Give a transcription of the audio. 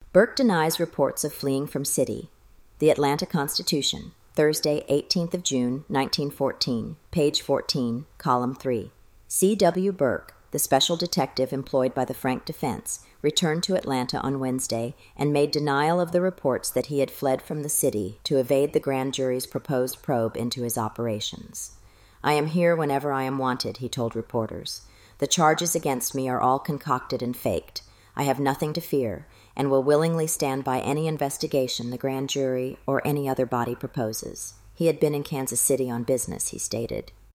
Burke denies reports of fleeing from city. The Atlanta Constitution, Thursday, 18th of June, 1914, page 14, column 3. C.W. Burke, the special detective employed by the Frank defense, returned to Atlanta on Wednesday and made denial of the reports that he had fled from the city to evade the grand jury's proposed probe into his operations. "I am here whenever I am wanted," he told reporters. "The charges against me are all concocted and faked. I have nothing to fear, and will willingly stand by any investigation the grand jury or any other body proposes." He had been in Kansas City on business, he stated.